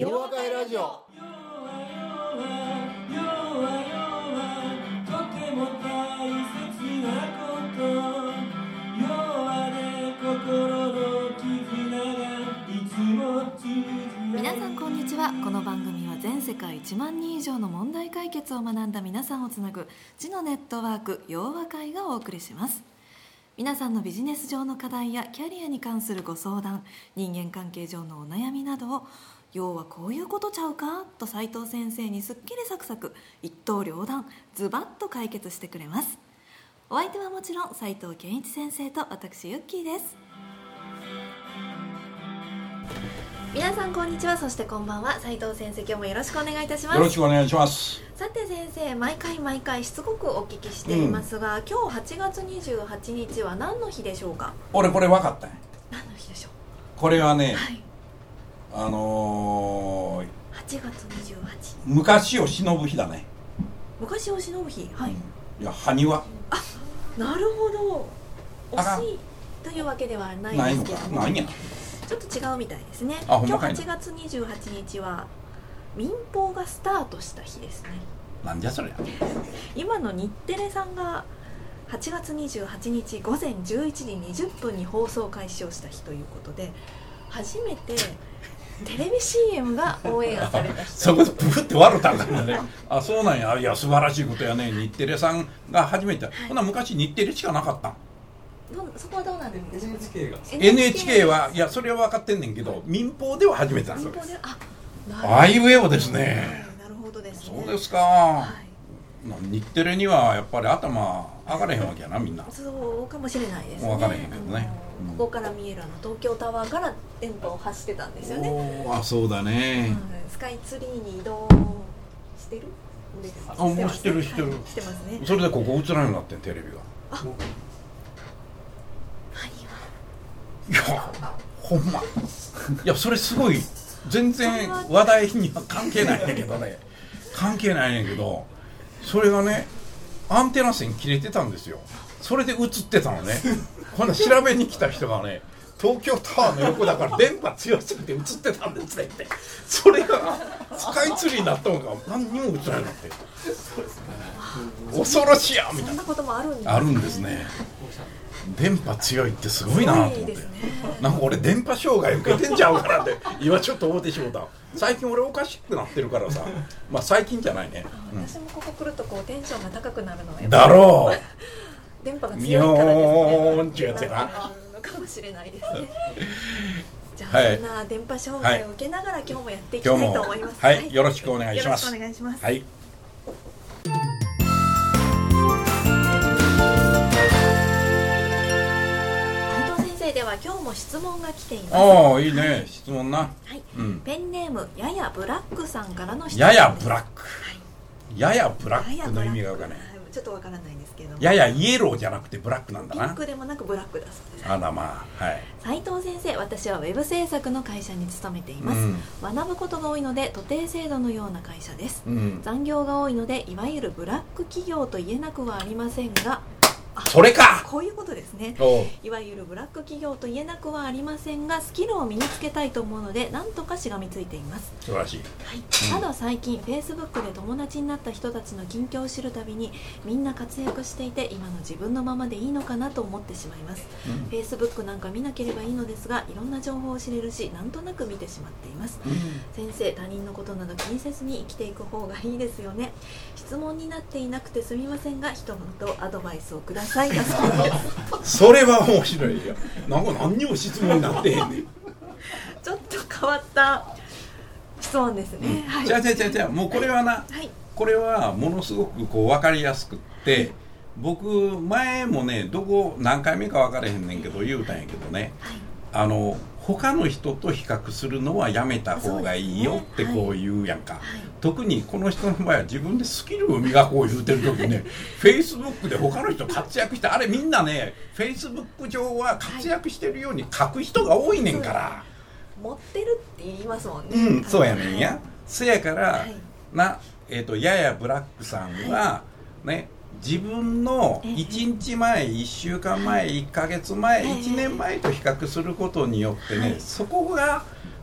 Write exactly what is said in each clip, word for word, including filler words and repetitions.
ようわかいラジオ。 皆さんこんにちは。この番組は全世界いちまんにん以上の問題解決を学んだ皆さんをつなぐ知のネットワークようわかいがお送りします。皆さんのビジネス上の課題やキャリアに関するご相談、人間関係上のお悩みなどを要はこういうことちゃうかと斉藤先生にすっきりサクサク一刀両断ズバッと解決してくれます。お相手はもちろん斉藤健一先生と私ユッキーです。皆さんこんにちは。そしてこんばんは。斉藤先生、今日もよろしくお願いいたします。 よろしくお願いします。 さて先生、毎回毎回しつこくお聞きしていますが、うん、今日はちがつにじゅうはちにちは何の日でしょうか？ 俺これ分かったね。 何の日でしょう？これはね、はい、あのー、 はちがつにじゅうはち、 昔を忍ぶ日だね。 昔を忍ぶ日、はい、うん、 いや埴輪。 あ、なるほど。惜しいというわけではないですけども、 ないやちょっと違うみたいですね。今日はちがつにじゅうはちにちは民放がスタートした日ですね。 なんじゃそれ。 今の日テレさんがはちがつにじゅうはちにちごぜんじゅういちじにじゅっぷんに放送開始をした日ということで、初めてテレビ シーエム がオンエアされた日。 そこでプフって笑ったんだね。あ、そうなんや。いや素晴らしいことやね。日テレさんが初めて、はい、ほな昔日テレしかなかったん。 そこはどうなんですか？ エヌエイチケー がエヌエイチケー はいやそれは分かってんねんけど、民放では初めてなんですよ。 あ、 あいうえおですね。 なるほどですね。 そうですか、はい、日テレにはやっぱり頭上がれへんわけやな、みんな。 そうかもしれないですね。 分からへんけどね、 うん、ここから見えるあの東京タワーから電波を発してたんですよね。 あ、そうだね、 うん、スカイツリーに移動してる。 あ、もう知ってる知ってる、はい、 してますね。 それでここ映らんようになってん、テレビが。 あ、 いやほんまいやそれすごい、全然話題には関係ないねんけどね関係ないねんけど、それがねアンテナ線切れてたんですよ。それで映ってたのね。こんな調べに来た人がね、東京タワーの横だから電波強すぎて映ってたんですねって。それがスカイツリーになったのが何にも映らなくなって、恐ろしいやみたいな。 そんなこともあるんですね。 あるんですね。電波強いってすごいなと思って、ね、なんか俺電波障害受けてんちゃうからって今ちょっと思ってしまった。最近俺おかしくなってるからさ、まあ最近じゃないね、 うん、私もここ来るとこうテンションが高くなるのはだろう電波が強いからですね。 ミョーンってやつやなのかもしれないですね。じゃあ、はい、そんな電波障害を受けながら今日もやっていきたいと思います。 はい、はい、よろしくお願いします。 よろしくお願いします。 はい。 では今日も質問が来ています。 ああ、いいね、質問な。 はい、うん、ペンネームややブラックさんからの質問です。 ややブラック、はい、ややブラックの意味がわからない。 ちょっとわからないんですけども、 ややイエローじゃなくてブラックなんだな。 ピンクでもなくブラックだそうです。 あらまあ、はい。 斉藤先生、私はウェブ制作の会社に勤めています、うん、学ぶことが多いので徒弟制度のような会社です、うん、残業が多いのでいわゆるブラック企業と言えなくはありませんが、 それか、 こういうことですね。いわゆるブラック企業と言えなくはありませんが、スキルを身につけたいと思うので何とかしがみついています。 素晴らしい、 はい、うん、ただ最近 Facebook で友達になった人たちの近況を知るたびにみんな活躍していて今の自分のままでいいのかなと思ってしまいます、うん、Facebook なんか見なければいいのですが、いろんな情報を知れるしなんとなく見てしまっています、うん、先生、他人のことなど気にせずに生きていく方がいいですよね。質問になっていなくてすみませんが一言アドバイスをください。 それは面白いよ。なんか何にも質問になってへんねん。 ちょっと変わった質問ですね、うん、はい、 じゃあじゃあじゃあじゃあもうこれはな、はい、これはものすごくこう分かりやすくって、はい、僕前もねどこ何回目か分からへんねんけど言うたんやけどね、はい、あの他の人と比較するのはやめた方がいいよってこう言うやんか、はいはい、特にこの人の場合は自分でスキルを磨こう言うてる時ねFacebook で他の人活躍して、あれみんなね Facebook 上は活躍してるように書く人が多いねんから、はい、 持ってるって言いますもんね。 うん、そうやねんや、はい、せやから、はい、な、えーと、ややブラックさんは、はい、ね、自分のいちにちまえ、いっしゅうかんまえ、いっかげつまえ、いちねんまえと比較することによってね、はい、そこが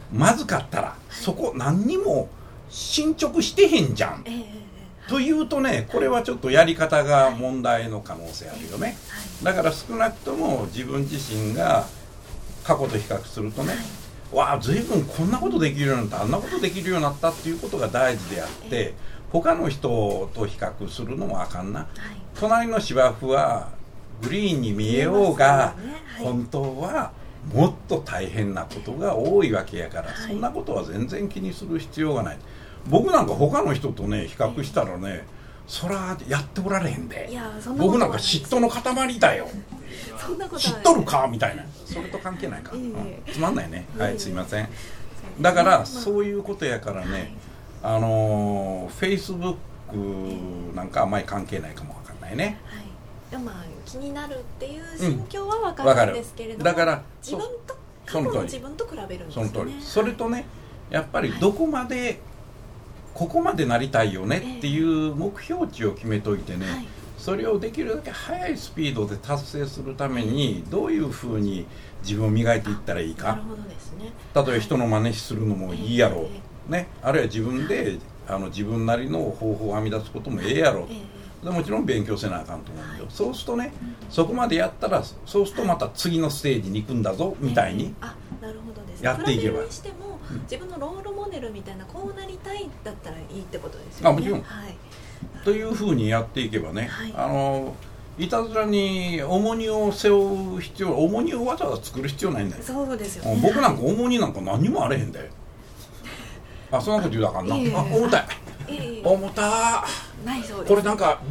まずかったら、はい、そこ何にも進捗してへんじゃん、えーはい、というとね、これはちょっとやり方が問題の可能性あるよね、はい、だから少なくとも自分自身が過去と比較するとね、はい、わあ随分こんなことできるようになった、あんなことできるようになったっていうことが大事であって、えー、他の人と比較するのもあかんな、はい、隣の芝生はグリーンに見えようが、ねはい、本当はもっと大変なことが多いわけやから、はい、そんなことは全然気にする必要がない。僕なんか他の人とね比較したらね、そらやっておられへんで、いやそんなことはないです。僕なんか嫉妬の塊だよそんなことはない、知っとるかみたいな、それと関係ないか、うん、つまんないね、はい、すいません。だからそういうことやからね、はい、あのフェイスブックなんかあんまり関係ないかもわかんないね、はいでもまあ気になるっていう心境は分かるんですけれども、うん、だから自分と過去の自分と比べるんですね。 その通り。それとね、やっぱりどこまで、はい、ここまでなりたいよねっていう目標値を決めといてね、はい、それをできるだけ速いスピードで達成するためにどういうふうに自分を磨いていったらいいか。 なるほどですね。 例えば人の真似するのもいいやろう、はい、ね、あるいは自分であの自分なりの方法を編み出すこともええやろう、はいでもちろん勉強せなあかんと思うんだけど、はい、そうするとね、うん、そこまでやったらそうするとまた次のステージに行くんだぞ、はい、みたいにやっていけば、 比べるにしても、うん、自分のロールモデルみたいなこうなりたいだったらいいってことですよね。 あもちろん、はい、というふうにやっていけばね、はい、あのいたずらに重荷を背負う必要、重荷をわざわざ作る必要ないんだよ。 そうですよね。 僕なんか重荷なんか何にもあれへんだよあ、そんなこと言うだからな、あ、重たい重たないそうです。 これなんか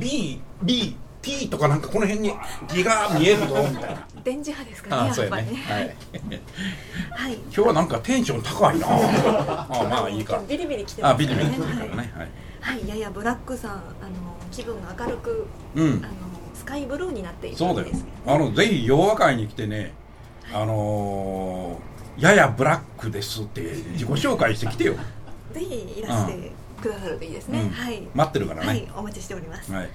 B、B、T とかなんかこの辺に字が見えるぞみたいな。 電磁波ですかね。あ、そうやね。はい。 はい。今日はなんかテンション高いな。あ、まあいいか。 ビリビリ来てますね。 あ、ビリビリ来てるからね。 はい。はい。ややブラックさん、あの気分が明るく、うん、あのスカイブルーになっているんですけど、ね。そうだよ。 あのぜひ洋和会に来てね、あのー、ややブラックですって自己紹介してきてよ。 ぜひいらしてくださるといいですね、うん、はい、 待ってるからね、 はい、お待ちしております、 はいはい、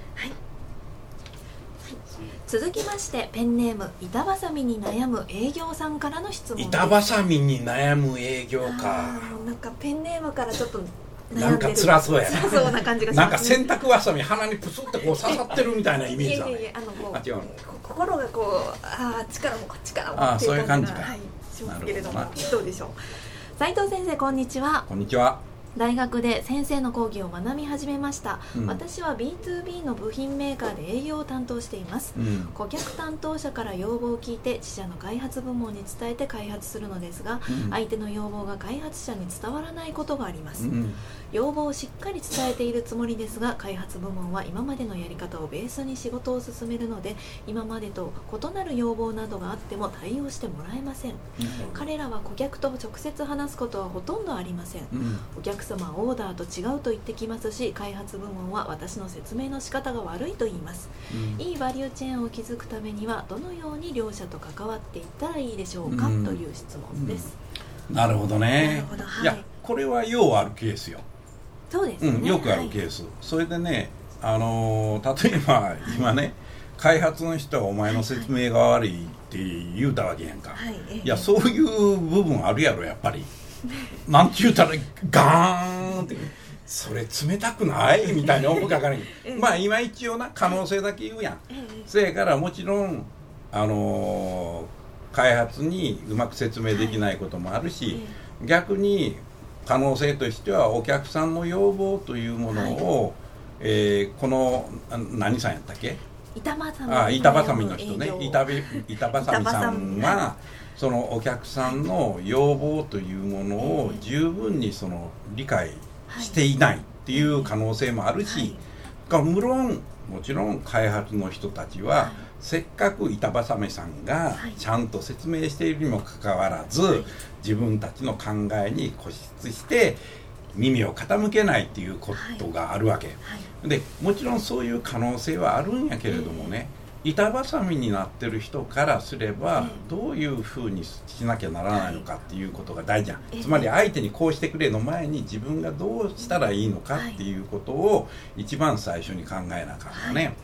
続きましてペンネーム板挟みに悩む営業さんからの質問です。 板挟みに悩む営業か。 なんかペンネームからちょっと悩んでる、 なんか辛そうやな辛そうな感じがします、ね、 なんか洗濯わさみ鼻にプスってこう刺さってるみたいなイメージだね。いやいやいや、あのこうあ違うの心がこうああ力もこっちからもあそういう感じか、 はい、しますけれどもどうでしょう。斉藤先生こんにちは。 こんにちは。 大学で先生の講義を学び始めました、うん、私は ビーツービー の部品メーカーで営業を担当しています、うん、顧客担当者から要望を聞いて自社の開発部門に伝えて開発するのですが、うん、相手の要望が開発者に伝わらないことがあります、うん、要望をしっかり伝えているつもりですが開発部門は今までのやり方をベースに仕事を進めるので今までと異なる要望などがあっても対応してもらえません、うん、彼らは顧客と直接話すことはほとんどありません、うん、お客様はオーダーと違うと言ってきますし開発部門は私の説明の仕方が悪いと言います、うん、いいバリューチェーンを築くためにはどのように両者と関わっていったらいいでしょうか、うん、という質問です、 うん、なるほどね。なるほど、はい、いやこれはようあるケースよ。 そうですね、 うん、よくあるケース、はい、それでね、あのー、例えば今ね、はい、開発の人はお前の説明が悪いって言うたわけやんか、はい、いやそういう部分あるやろやっぱりなんて言うたらガーンってそれ冷たくないみたいな思うかからんまあ今一応な可能性だけ言うやん、そやからもちろんあのー、開発にうまく説明できないこともあるし、逆に可能性としてはお客さんの要望というものを、はい、えー、この何さんやったっけ、 板挟みあ板挟みの人ね、板挟みさんはそのお客さんの要望というものを十分にその理解していないっていう可能性もあるし、はい、無論もちろん開発の人たちは、はい、せっかく板挟みさんがちゃんと説明しているにもかかわらず、はい、自分たちの考えに固執して耳を傾けないっていうことがあるわけ、はいはい、でもちろんそういう可能性はあるんやけれどもね、えー、板挟みになってる人からすれば、えー、どういうふうにしなきゃならないのかっていうことが大事じゃん、はい、つまり相手にこうしてくれの前に自分がどうしたらいいのかっていうことを一番最初に考えなあかんのね、はい、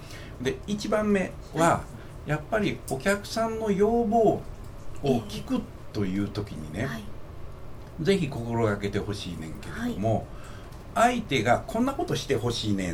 でいちばんめはやっぱりお客さんの要望を聞くという時にね、はい、 ぜひ心がけてほしいねんけれども、はい、相手がこんなことしてほしいねんって、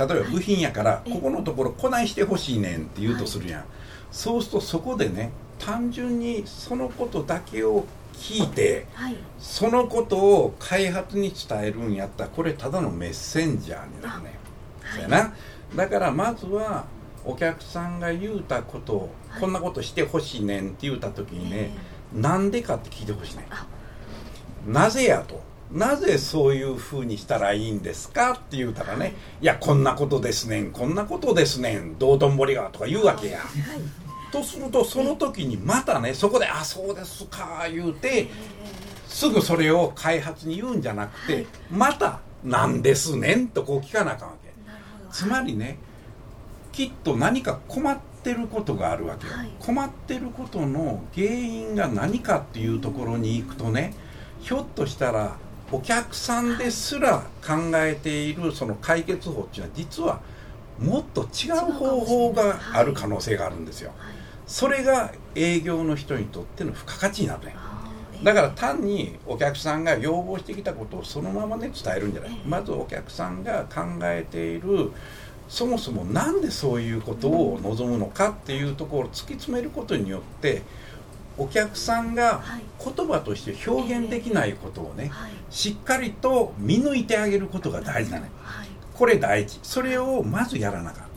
例えば部品やから、はい、ここのところこないしてほしいねんって言うとするやん、はい、そうするとそこでね、単純にそのことだけを聞いて、はい、そのことを開発に伝えるんやったら、これただのメッセンジャーになるね、そうやな。だからまずはお客さんが言うたことを、はい、こんなことしてほしいねんって言うた時にね、えー、なんでかって聞いてほしいねん。なぜやと、なぜそういうふうにしたらいいんですかって言うたらね、はい、いやこんなことですねん、こんなことですねん、道頓堀がとか言うわけや、はい、とするとその時にまたね、そこであそうですか言うて、すぐそれを開発に言うんじゃなくて、はい、またなんですねんとこう聞かなあかんわけ。つまりね、きっと何か困ってることがあるわけよ、はい、困ってることの原因が何かっていうところに行くとね、ひょっとしたらお客さんですら考えているその解決法っていうのは、実はもっと違う方法がある可能性があるんですよ、はい、それが営業の人にとっての付加価値になるね。だから単にお客さんが要望してきたことをそのままね伝えるんじゃない、まずお客さんが考えている、そもそもなんでそういうことを望むのかっていうところを突き詰めることによって、お客さんが言葉として表現できないことをね、しっかりと見抜いてあげることが大事だね。これ大事。それをまずやらなかった。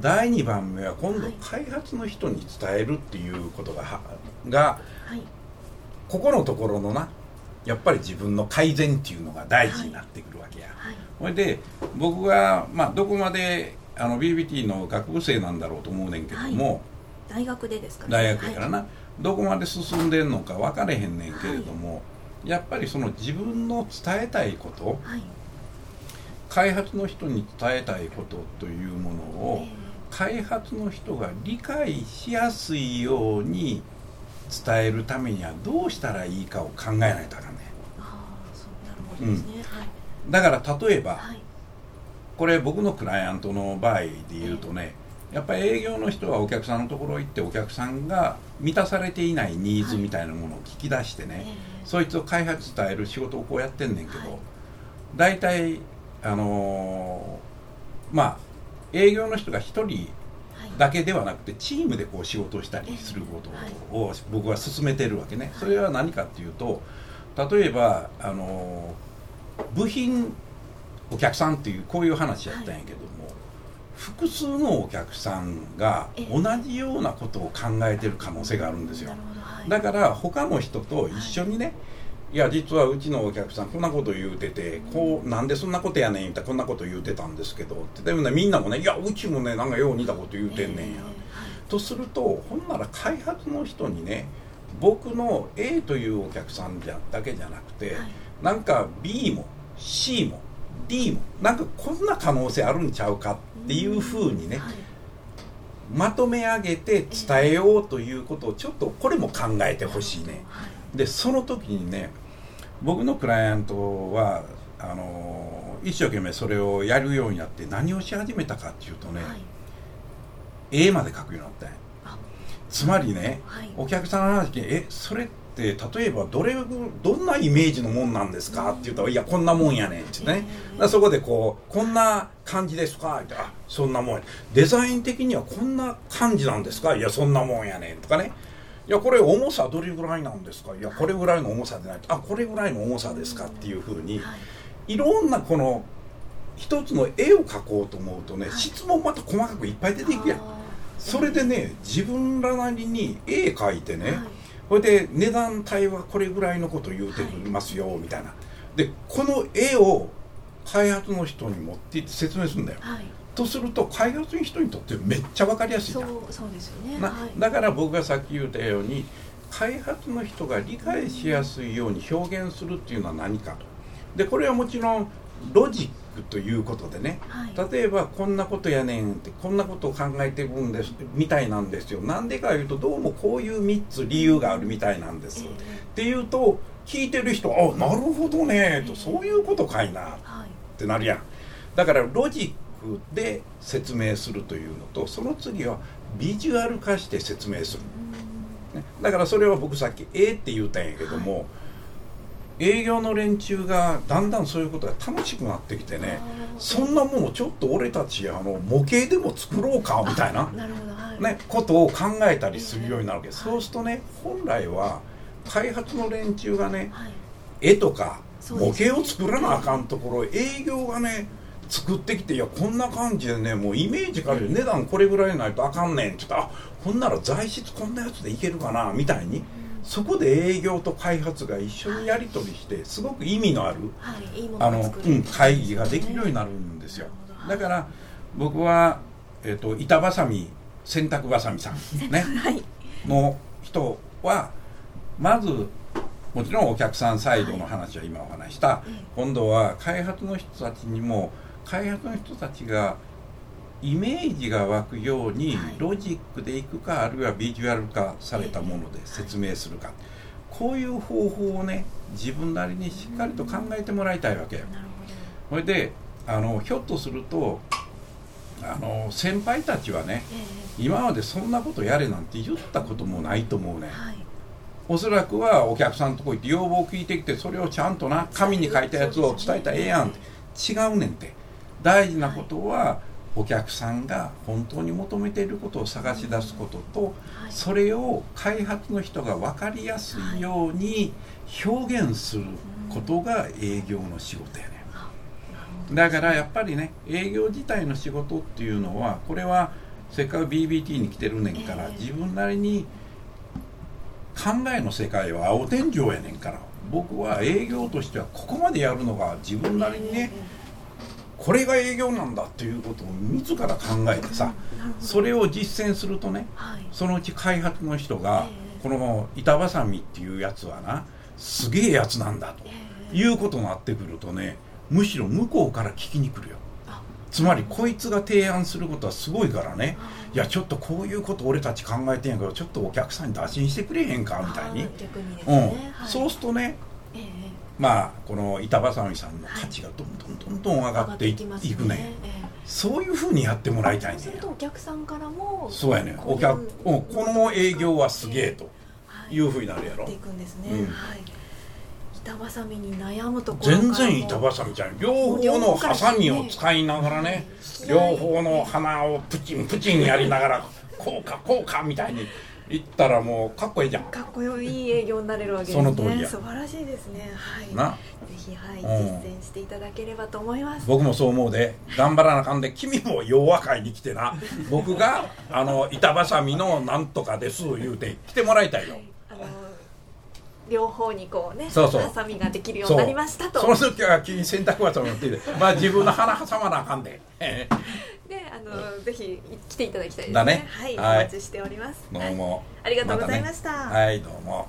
だいにばんめは今度開発の人に伝えるっていうことが、がここのところのな、やっぱり自分の改善っていうのが大事になってくるわけや。それで僕が、まあ、どこまであの ビービーティー の学部生なんだろうと思うねんけども、 はい、大学でですかね。 大学やからな、はい、どこまで進んでんのか分かれへんねんけれども、はい、やっぱりその自分の伝えたいこと、はい、開発の人に伝えたいことというものを、えー、開発の人が理解しやすいように伝えるためにはどうしたらいいかを考えないとあかんね。 ああ、そうなるほどですね、うん、はい。 だから例えば、はい、これ僕のクライアントの場合で言うとね、やっぱり営業の人はお客さんのところ行って、お客さんが満たされていないニーズみたいなものを聞き出してね、はい、そいつを開発伝える仕事をこうやってんねんけど、はい、大体あのー、まあ営業の人が一人だけではなくてチームでこう仕事をしたりすることを僕は進めてるわけね。それは何かっていうと、例えばあの部品お客さんっていうこういう話やったんやけども、複数のお客さんが同じようなことを考えてる可能性があるんですよ。だから他の人と一緒にね、いや実はうちのお客さんこんなこと言うてて、こうなんでそんなことやねん言ったらこんなこと言うてたんですけどって、でもねみんなもね、いやうちもねなんかよう似たこと言うてんねんや、えー、とするとほんなら開発の人にね、僕の A というお客さんじゃだけじゃなくて、はい、なんか B も C も D もなんかこんな可能性あるんちゃうかっていうふうにね、はい、まとめ上げて伝えようということをちょっとこれも考えてほしいね、はい、でその時にね、僕のクライアントはあの一生懸命それをやるようになって、何をし始めたかっていうとね、はい、絵まで描くようになったんや。つまりね、はい、お客さんの話にえそれって例えばどれどんなイメージのもんなんですかって言ったら、いやこんなもんやねんってね、えー、だそこでこうこんな感じですかって、あそんなもんや、デザイン的にはこんな感じなんですか、いやそんなもんやねんとかね、いやこれ重さどれぐらいなんですか、いやこれぐらいの重さでないと、あこれぐらいの重さですかっていうふうに、はい、いろんなこの一つの絵を描こうと思うとね、はい、質問また細かくいっぱい出ていくやん。それでね、自分らなりに絵描いてね、はい、これで値段帯はこれぐらいのこと言うてますよ、はい、みたいな。でこの絵を開発の人に持っていって説明するんだよ、はい、とすると開発の人にとってめっちゃ分かりやすいじゃん。 そう、そうですよね、 な、 はい、 だから僕がさっき言ったように、開発の人が理解しやすいように表現するっていうのは何かと。でこれはもちろんロジックということでね、はい、例えばこんなことやねんって、こんなことを考えてるんですみたいなんですよ、なんでかいうとどうもこういうみっつ理由があるみたいなんです、えー、っていうと聞いてる人はあなるほどねと、えー、そういうことかいなってなるやん。だからロジックで説明するというのと、その次はビジュアル化して説明する、ね、だからそれは僕さっき A って言ったんやけども、はい、 営業の連中がだんだんそういうことが楽しくなってきてね、そんなものちょっと俺たちあの模型でも作ろうかみたいな、 なるほど、はい、 ね、ことを考えたりするようになるわけです、えー、そうするとね、本来は開発の連中がね、はい、絵とか模型を作らなあかんところを営業がね作ってきて、いやこんな感じでね、もうイメージから値段これぐらいないとあかんねんって言ったら、あ、ほんなら材質こんなやつでいけるかなみたいに、そこで営業と開発が一緒にやり取りしてすごく意味のある、はい、いいものを作る、あの、うん、会議ができるようになるんですよ。だから僕は、えーと、板ばさみ洗濯ばさみさん、ねはい、の人はまずもちろんお客さんサイドの話は今お話した、はい、今度は開発の人たちにも開発の人たちがイメージが湧くようにロジックでいくか、あるいはビジュアル化されたもので説明するか、こういう方法をね自分なりにしっかりと考えてもらいたいわけよ。それであのひょっとするとあの先輩たちはね、今までそんなことやれなんて言ったこともないと思うね、はい、おそらくはお客さんのとこ行って要望を聞いてきて、それをちゃんとな紙に書いたやつを伝えたらええやんって、違うねんって。大事なことはお客さんが本当に求めていることを探し出すことと、それを開発の人が分かりやすいように表現することが営業の仕事やね。だからやっぱりね、営業自体の仕事っていうのは、これはせっかく ビービーティー に来てるねんから、自分なりに考えの世界は青天井やねんから、僕は営業としてはここまでやるのが自分なりにね、これが営業なんだっていうことを自ら考えてさ、それを実践するとね、そのうち開発の人がこの板挟みっていうやつはなすげえやつなんだということになってくるとね、むしろ向こうから聞きに来るよ。つまりこいつが提案することはすごいからね、いやちょっとこういうこと俺たち考えてんやけど、ちょっとお客さんに打診してくれへんかみたいに、 逆にですね、 うん、そうするとね、ええ、まあこの板挟みさんの価値がどんどんどんどん上がって い,、はい、いくね、ええ、そういうふうにやってもらいたいね。 そうするとお客さんからもそうやね、お客、うん、この営業はすげえというふうになるやろ、 はい、っていくんですね、 うん、 はい。板挟みに悩むところからも全然板挟みじゃん、両方のハサミを使いながらね、両方の鼻をプチンプチンやりながらこうかこうかみたいに言ったらもうかっこいいじゃん。 かっこいい営業になれるわけですね。 その通りや。 素晴らしいですね。はい。 な、 ぜひ、はい、実践していただければと思います。 僕もそう思うで、頑張らなあかんで、君も洋和会に来てな、僕があの板挟みのなんとかです言うて来てもらいたいよ。はい、あの両方にこうね、 そうそう、 ハサミができるようになりましたと。 その時は君洗濯バサミ持ってて、まあ自分の鼻挟まなあかんで。 で、あの、うん、ぜひ来ていただきたいですね。 だね。 はい、 はい、 お待ちしております。 どうも、 はい、ありがとうございました。 またね、はい、どうも。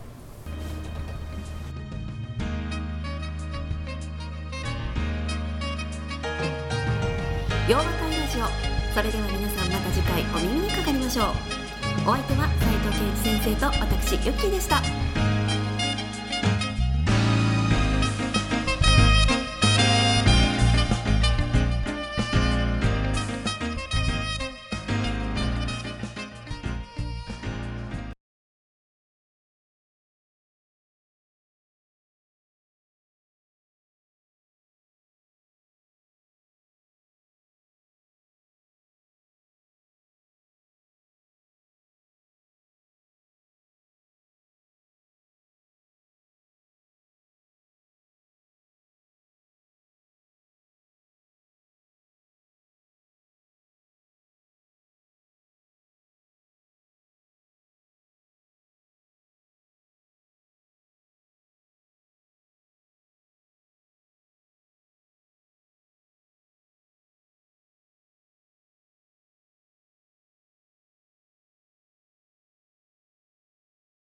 洋和会ラジオ、それでは皆さんまた次回お耳にかかりましょう。お相手は斉藤圭一先生と私ユッキーでした。